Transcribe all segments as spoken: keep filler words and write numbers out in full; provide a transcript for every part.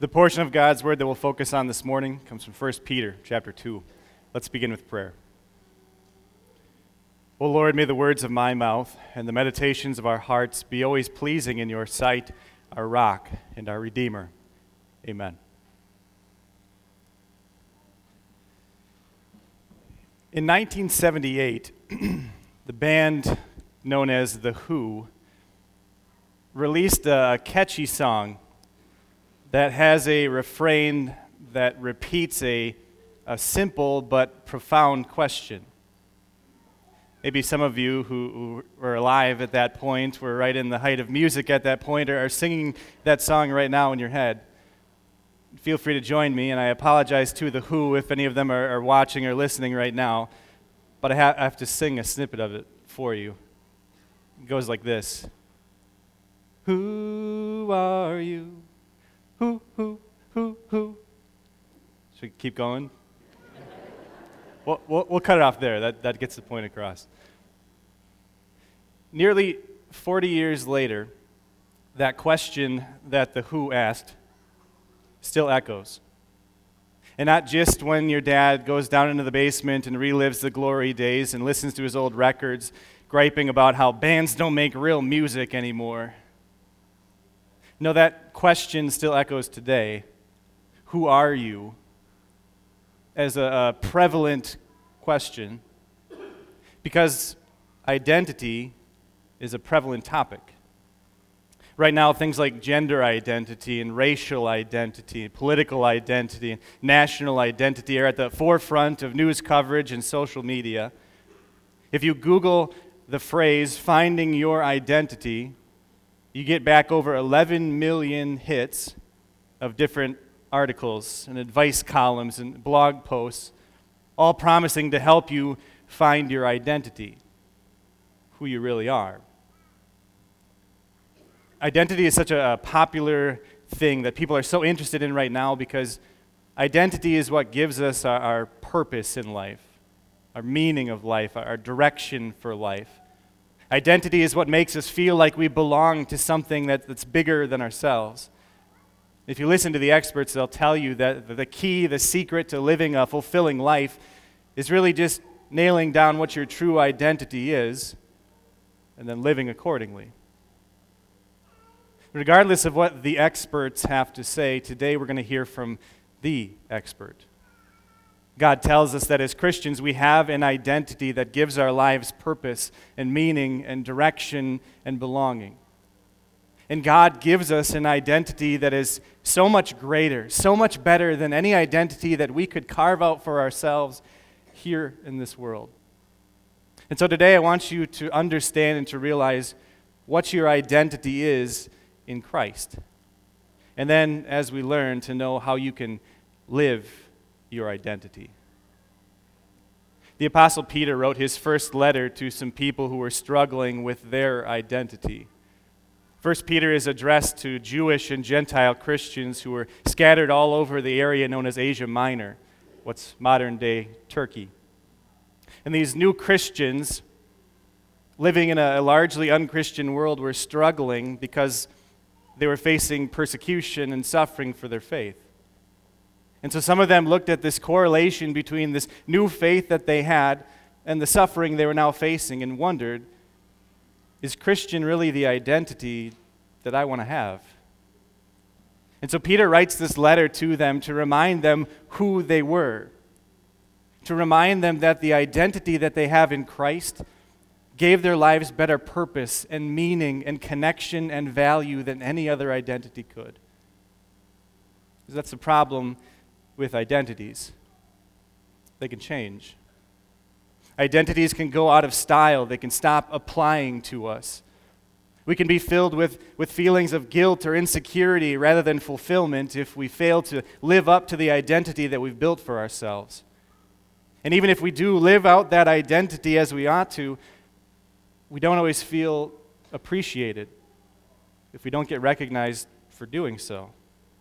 The portion of God's Word that we'll focus on this morning comes from First Peter chapter two. Let's begin with prayer. O Lord, may the words of my mouth and the meditations of our hearts be always pleasing in your sight, our rock and our Redeemer. Amen. In nineteen seventy-eight, the band known as The Who released a catchy song that has a refrain that repeats a, a simple but profound question. Maybe some of you who, who were alive at that point, were right in the height of music at that point, or are singing that song right now in your head. Feel free to join me, and I apologize to The Who if any of them are, are watching or listening right now, but I, ha- I have to sing a snippet of it for you. It goes like this. Who are you? Who, who, who, who? Should we keep going? we'll, we'll, we'll cut it off there. That, that gets the point across. Nearly forty years later, that question that The Who asked still echoes. And not just when your dad goes down into the basement and relives the glory days and listens to his old records, griping about how bands don't make real music anymore. No, that question still echoes today. Who are you? As a, a prevalent question, because identity is a prevalent topic. Right now, things like gender identity and racial identity, political identity, and national identity are at the forefront of news coverage and social media. If you Google the phrase, finding your identity, you get back over eleven million hits of different articles and advice columns and blog posts, all promising to help you find your identity, who you really are. Identity is such a popular thing that people are so interested in right now because identity is what gives us our, our purpose in life, our meaning of life, our direction for life. Identity is what makes us feel like we belong to something that, that's bigger than ourselves. If you listen to the experts, they'll tell you that the key, the secret to living a fulfilling life is really just nailing down what your true identity is and then living accordingly. Regardless of what the experts have to say, today we're going to hear from the expert. God tells us that as Christians, we have an identity that gives our lives purpose and meaning and direction and belonging. And God gives us an identity that is so much greater, so much better than any identity that we could carve out for ourselves here in this world. And so today I want you to understand and to realize what your identity is in Christ. And then, as we learn, to know how you can live your identity. The Apostle Peter wrote his first letter to some people who were struggling with their identity. First Peter is addressed to Jewish and Gentile Christians who were scattered all over the area known as Asia Minor, what's modern-day Turkey. And these new Christians, living in a largely unchristian world, were struggling because they were facing persecution and suffering for their faith. And so some of them looked at this correlation between this new faith that they had and the suffering they were now facing and wondered, is Christian really the identity that I want to have? And so Peter writes this letter to them to remind them who they were, to remind them that the identity that they have in Christ gave their lives better purpose and meaning and connection and value than any other identity could. Because that's the problem with identities. They can change. Identities can go out of style. They can stop applying to us. We can be filled with, with feelings of guilt or insecurity rather than fulfillment if we fail to live up to the identity that we've built for ourselves. And even if we do live out that identity as we ought to, we don't always feel appreciated if we don't get recognized for doing so.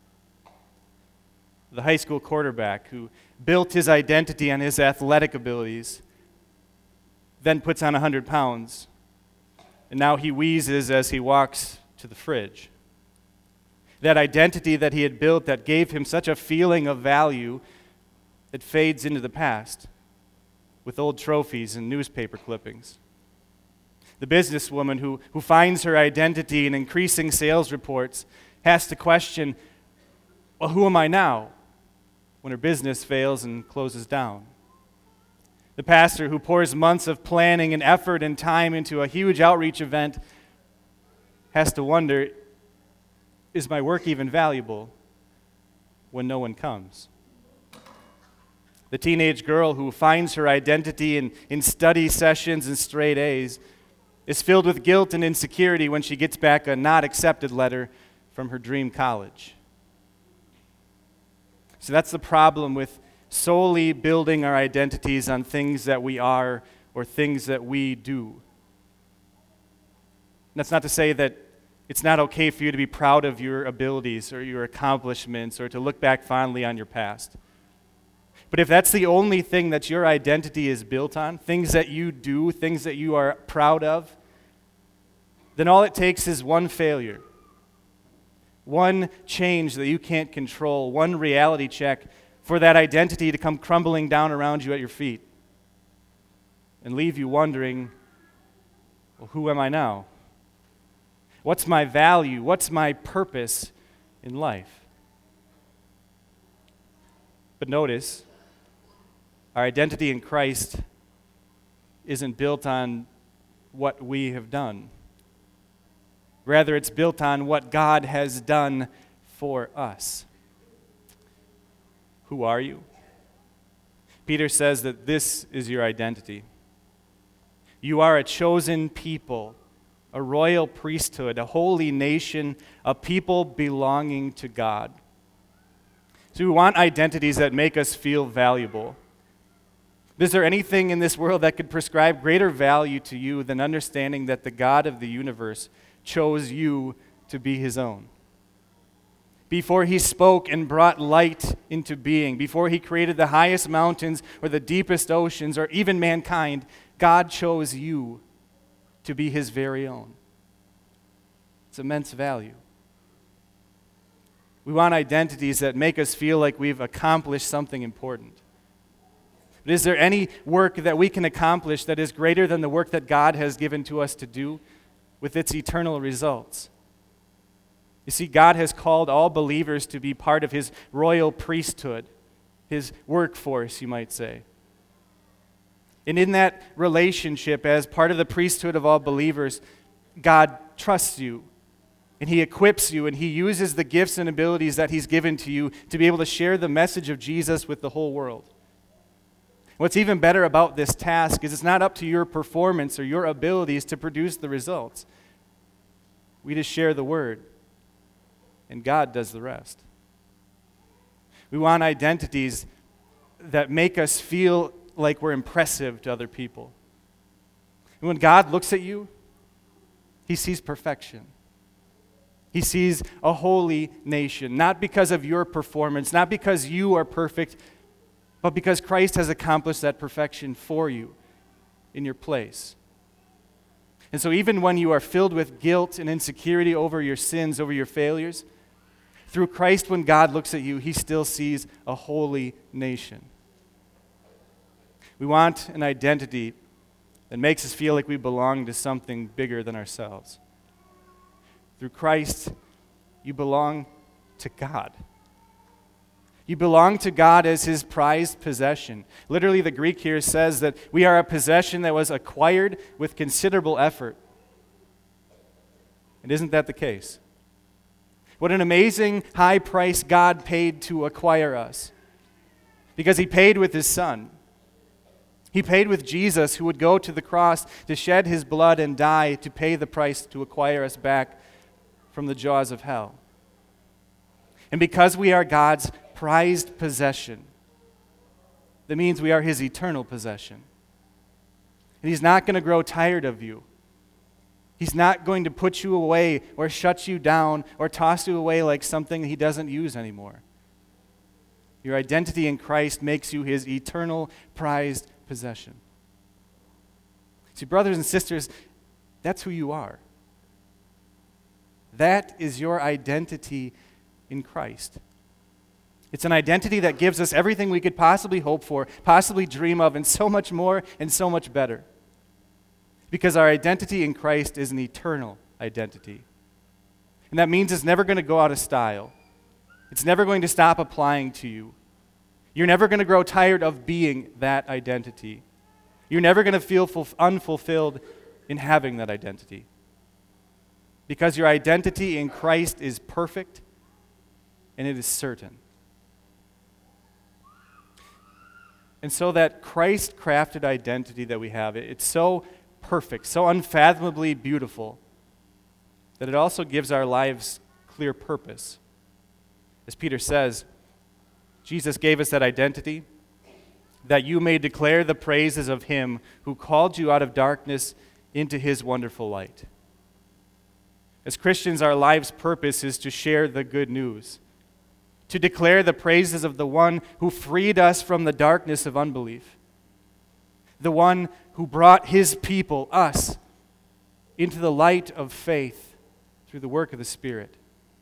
The high school quarterback who built his identity on his athletic abilities, then puts on one hundred pounds, and now he wheezes as he walks to the fridge. That identity that he had built that gave him such a feeling of value, it fades into the past with old trophies and newspaper clippings. The businesswoman who, who finds her identity in increasing sales reports has to question, well, who am I now, when her business fails and closes down? The pastor who pours months of planning and effort and time into a huge outreach event has to wonder, is my work even valuable when no one comes? The teenage girl who finds her identity in, in study sessions and straight A's is filled with guilt and insecurity when she gets back a not accepted letter from her dream college. So that's the problem with solely building our identities on things that we are or things that we do. That's not to say that it's not okay for you to be proud of your abilities or your accomplishments or to look back fondly on your past. But if that's the only thing that your identity is built on, things that you do, things that you are proud of, then all it takes is one failure, one change that you can't control, one reality check for that identity to come crumbling down around you at your feet and leave you wondering, well, who am I now? What's my value? What's my purpose in life? But notice, our identity in Christ isn't built on what we have done. Rather, it's built on what God has done for us. Who are you? Peter says that this is your identity. You are a chosen people, a royal priesthood, a holy nation, a people belonging to God. So we want identities that make us feel valuable. Is there anything in this world that could prescribe greater value to you than understanding that the God of the universe chose you to be his own? Before he spoke and brought light into being, before he created the highest mountains or the deepest oceans or even mankind, God chose you to be his very own. It's immense value. We want identities that make us feel like we've accomplished something important. But is there any work that we can accomplish that is greater than the work that God has given to us to do with its eternal results? You see, God has called all believers to be part of his royal priesthood, his workforce, you might say. And in that relationship, as part of the priesthood of all believers, God trusts you, and he equips you, and he uses the gifts and abilities that he's given to you to be able to share the message of Jesus with the whole world. What's even better about this task is it's not up to your performance or your abilities to produce the results. We just share the word, and God does the rest. We want identities that make us feel like we're impressive to other people. And when God looks at you, he sees perfection. He sees a holy nation, not because of your performance, not because you are perfect, but because Christ has accomplished that perfection for you in your place. And so even when you are filled with guilt and insecurity over your sins, over your failures, through Christ, when God looks at you, he still sees a holy nation. We want an identity that makes us feel like we belong to something bigger than ourselves. Through Christ, you belong to God. You belong to God as his prized possession. Literally, the Greek here says that we are a possession that was acquired with considerable effort. And isn't that the case? What an amazing high price God paid to acquire us. Because he paid with his Son. He paid with Jesus, who would go to the cross to shed his blood and die to pay the price to acquire us back from the jaws of hell. And because we are God's prized possession, that means we are his eternal possession. And he's not going to grow tired of you. He's not going to put you away or shut you down or toss you away like something he doesn't use anymore. Your identity in Christ makes you his eternal prized possession. See, brothers and sisters, that's who you are. That is your identity in Christ. It's an identity that gives us everything we could possibly hope for, possibly dream of, and so much more and so much better. Because our identity in Christ is an eternal identity. And that means it's never going to go out of style. It's never going to stop applying to you. You're never going to grow tired of being that identity. You're never going to feel fulf- unfulfilled in having that identity. Because your identity in Christ is perfect and it is certain. And so that Christ-crafted identity that we have, it's so perfect, so unfathomably beautiful, that it also gives our lives clear purpose. As Peter says, Jesus gave us that identity, that you may declare the praises of him who called you out of darkness into his wonderful light. As Christians, our life's purpose is to share the good news, to declare the praises of the one who freed us from the darkness of unbelief, the one who brought his people, us, into the light of faith through the work of the Spirit,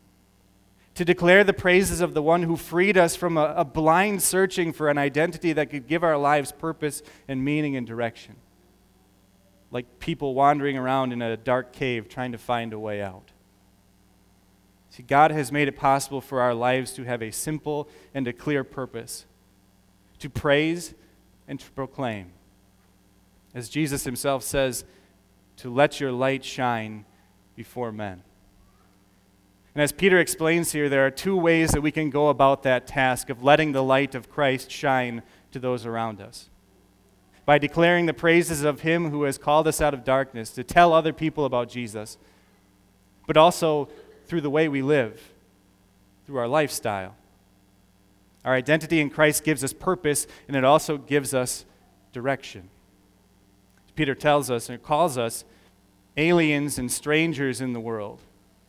to declare the praises of the one who freed us from a, a blind searching for an identity that could give our lives purpose and meaning and direction, like people wandering around in a dark cave trying to find a way out. See, God has made it possible for our lives to have a simple and a clear purpose, to praise and to proclaim. As Jesus himself says, to let your light shine before men. And as Peter explains here, there are two ways that we can go about that task of letting the light of Christ shine to those around us. By declaring the praises of him who has called us out of darkness, to tell other people about Jesus, but also through the way we live, through our lifestyle. Our identity in Christ gives us purpose, and it also gives us direction. Peter tells us and calls us aliens and strangers in the world.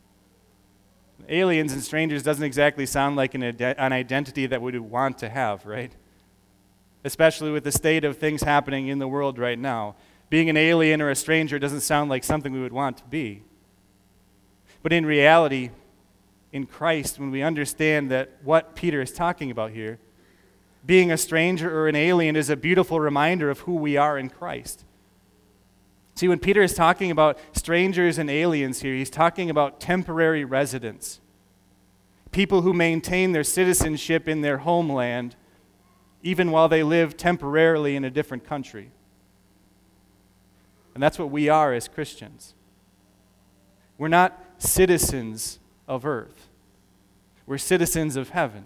Aliens and strangers doesn't exactly sound like an, ide- an identity that we would want to have, right? Especially with the state of things happening in the world right now. Being an alien or a stranger doesn't sound like something we would want to be. But in reality, in Christ, when we understand that what Peter is talking about here, being a stranger or an alien is a beautiful reminder of who we are in Christ. See, when Peter is talking about strangers and aliens here, he's talking about temporary residents, people who maintain their citizenship in their homeland, even while they live temporarily in a different country. And that's what we are as Christians. We're not citizens of earth. We're citizens of heaven,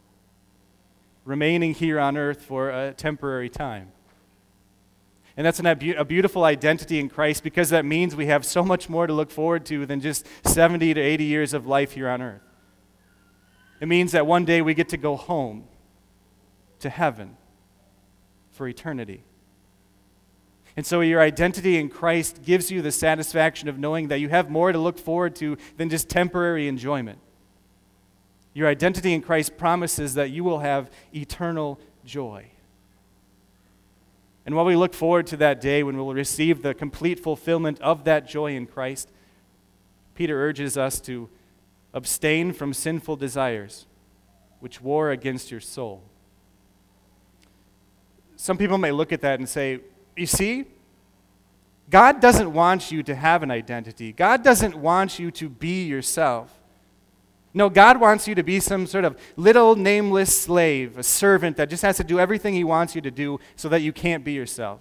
remaining here on earth for a temporary time. And that's an, a beautiful identity in Christ, because that means we have so much more to look forward to than just seventy to eighty years of life here on earth. It means that one day we get to go home to heaven for eternity. And so your identity in Christ gives you the satisfaction of knowing that you have more to look forward to than just temporary enjoyment. Your identity in Christ promises that you will have eternal joy. And while we look forward to that day when we'll receive the complete fulfillment of that joy in Christ, Peter urges us to abstain from sinful desires which war against your soul. Some people may look at that and say, you see, God doesn't want you to have an identity. God doesn't want you to be yourself. No, God wants you to be some sort of little nameless slave, a servant that just has to do everything he wants you to do so that you can't be yourself.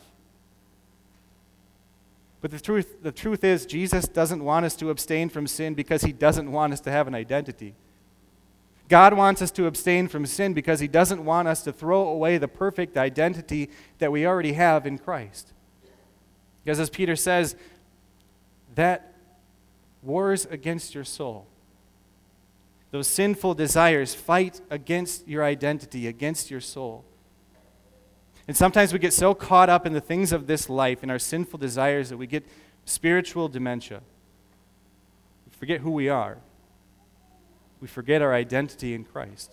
But the truth, the truth is, Jesus doesn't want us to abstain from sin because he doesn't want us to have an identity. God wants us to abstain from sin because he doesn't want us to throw away the perfect identity that we already have in Christ. Because as Peter says, that wars against your soul. Those sinful desires fight against your identity, against your soul. And sometimes we get so caught up in the things of this life, in our sinful desires, that we get spiritual dementia. We forget who we are. We forget our identity in Christ.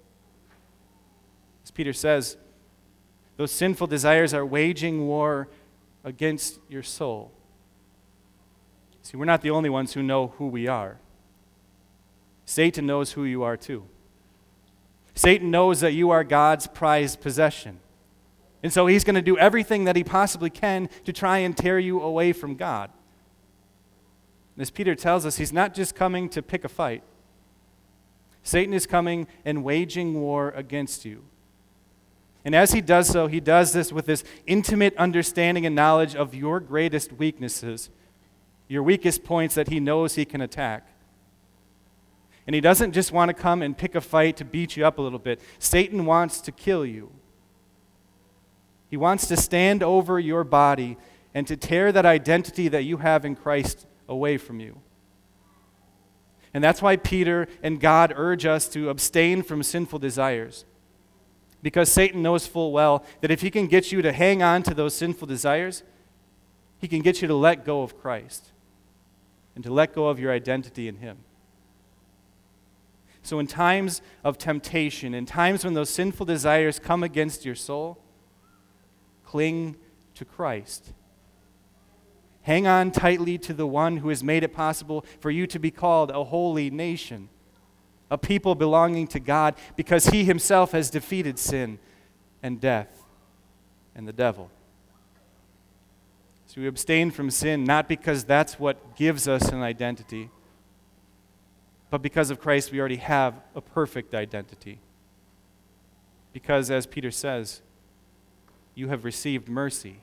As Peter says, those sinful desires are waging war against your soul. See, we're not the only ones who know who we are. Satan knows who you are too. Satan knows that you are God's prized possession. And so he's going to do everything that he possibly can to try and tear you away from God. As Peter tells us, he's not just coming to pick a fight. Satan is coming and waging war against you. And as he does so, he does this with this intimate understanding and knowledge of your greatest weaknesses, your weakest points that he knows he can attack. And he doesn't just want to come and pick a fight to beat you up a little bit. Satan wants to kill you. He wants to stand over your body and to tear that identity that you have in Christ away from you. And that's why Peter and God urge us to abstain from sinful desires. Because Satan knows full well that if he can get you to hang on to those sinful desires, he can get you to let go of Christ and to let go of your identity in him. So in times of temptation, in times when those sinful desires come against your soul, cling to Christ. Hang on tightly to the one who has made it possible for you to be called a holy nation, a people belonging to God, because he himself has defeated sin and death and the devil. So we abstain from sin not because that's what gives us an identity, but because of Christ we already have a perfect identity. Because, as Peter says, you have received mercy.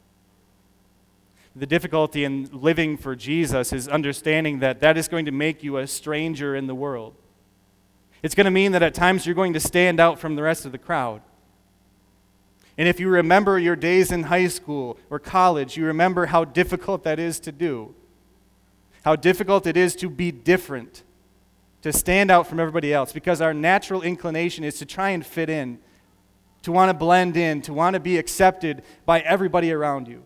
The difficulty in living for Jesus is understanding that that is going to make you a stranger in the world. It's going to mean that at times you're going to stand out from the rest of the crowd. And if you remember your days in high school or college, you remember how difficult that is to do. How difficult it is to be different, to stand out from everybody else, because our natural inclination is to try and fit in, to want to blend in, to want to be accepted by everybody around you.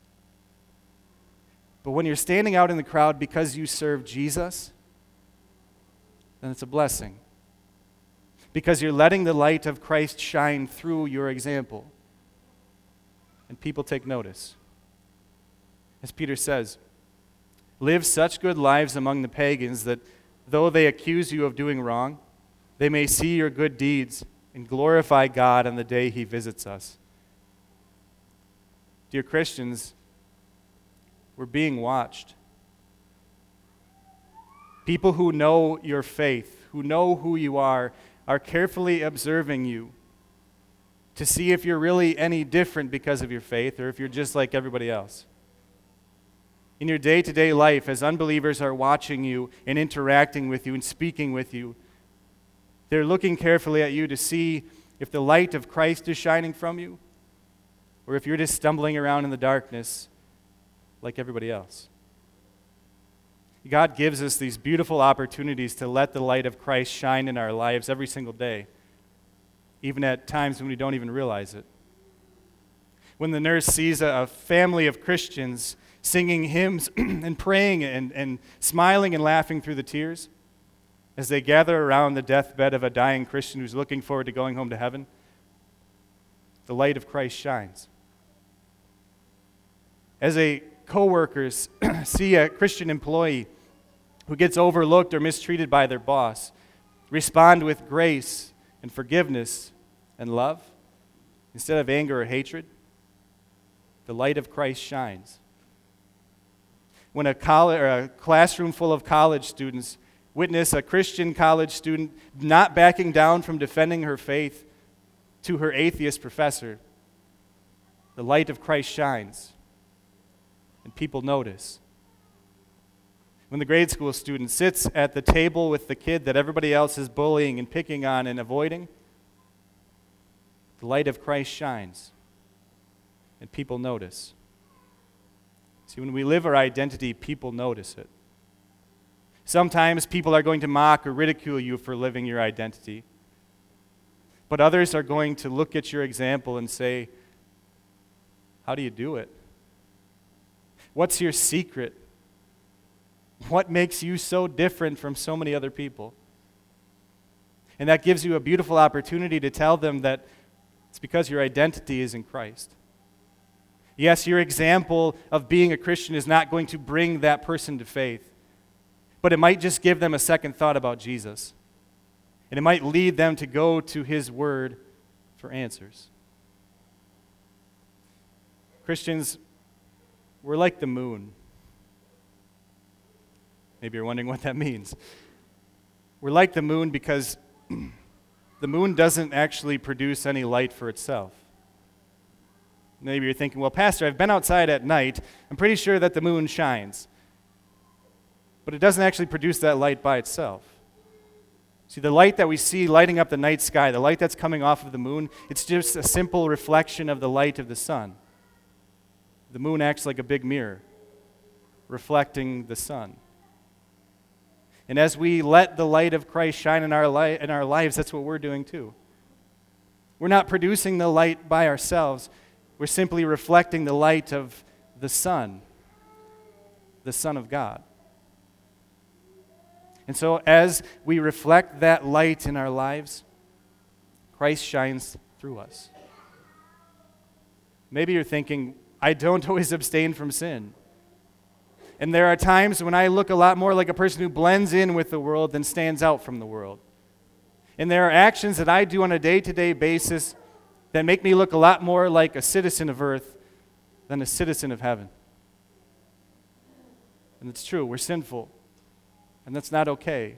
But when you're standing out in the crowd because you serve Jesus, then it's a blessing. Because you're letting the light of Christ shine through your example. And people take notice. As Peter says, live such good lives among the pagans that though they accuse you of doing wrong, they may see your good deeds and glorify God on the day he visits us. Dear Christians, we're being watched. People who know your faith, who know who you are, are carefully observing you to see if you're really any different because of your faith or if you're just like everybody else. In your day-to-day life, as unbelievers are watching you and interacting with you and speaking with you, they're looking carefully at you to see if the light of Christ is shining from you or if you're just stumbling around in the darkness like everybody else. God gives us these beautiful opportunities to let the light of Christ shine in our lives every single day, even at times when we don't even realize it. When the nurse sees a, a family of Christians singing hymns and praying and, and smiling and laughing through the tears as they gather around the deathbed of a dying Christian who's looking forward to going home to heaven, the light of Christ shines. As a co-workers see a Christian employee who gets overlooked or mistreated by their boss, respond with grace and forgiveness and love instead of anger or hatred, the light of Christ shines. When a, college, or a classroom full of college students witness a Christian college student not backing down from defending her faith to her atheist professor, the light of Christ shines, and people notice. When the grade school student sits at the table with the kid that everybody else is bullying and picking on and avoiding, the light of Christ shines, and people notice. See, when we live our identity, people notice it. Sometimes people are going to mock or ridicule you for living your identity. But others are going to look at your example and say, how do you do it? What's your secret? What makes you so different from so many other people? And that gives you a beautiful opportunity to tell them that it's because your identity is in Christ. Yes, your example of being a Christian is not going to bring that person to faith. but it might just give them a second thought about Jesus. And it might lead them to go to His Word for answers. Christians, we're like the moon. Maybe you're wondering what that means. We're like the moon because the moon doesn't actually produce any light for itself. Maybe you're thinking, well, Pastor, I've been outside at night. I'm pretty sure that the moon shines. But it doesn't actually produce that light by itself. See, the light that we see lighting up the night sky, the light that's coming off of the moon, it's just a simple reflection of the light of the sun. The moon acts like a big mirror, reflecting the sun. And as we let the light of Christ shine in our li- in our lives, that's what we're doing too. We're not producing the light by ourselves. We're simply reflecting the light of the sun, the Son of God. And so as we reflect that light in our lives, Christ shines through us. Maybe you're thinking, I don't always abstain from sin. And there are times when I look a lot more like a person who blends in with the world than stands out from the world. And there are actions that I do on a day-to-day basis that make me look a lot more like a citizen of earth than a citizen of heaven. And it's true, we're sinful. And that's not okay.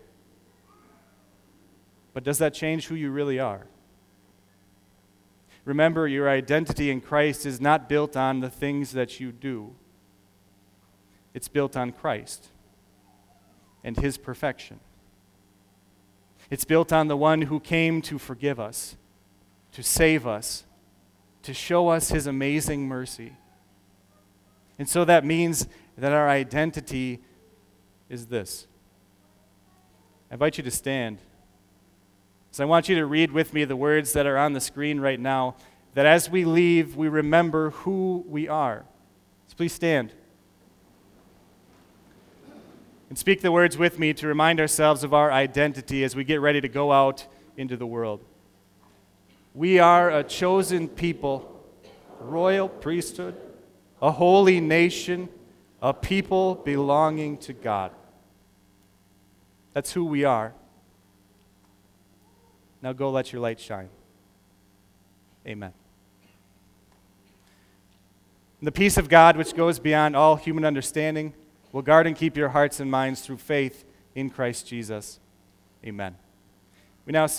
But does that change who you really are? Remember, your identity in Christ is not built on the things that you do. It's built on Christ and His perfection. It's built on the one who came to forgive us, to save us, to show us His amazing mercy. And so that means that our identity is this. I invite you to stand. So I want you to read with me the words that are on the screen right now, that as we leave, we remember who we are. So please stand. And speak the words with me to remind ourselves of our identity as we get ready to go out into the world. We are a chosen people, a royal priesthood, a holy nation, a people belonging to God. That's who we are. Now go let your light shine. Amen. And the peace of God, which goes beyond all human understanding, will guard and keep your hearts and minds through faith in Christ Jesus. Amen. We now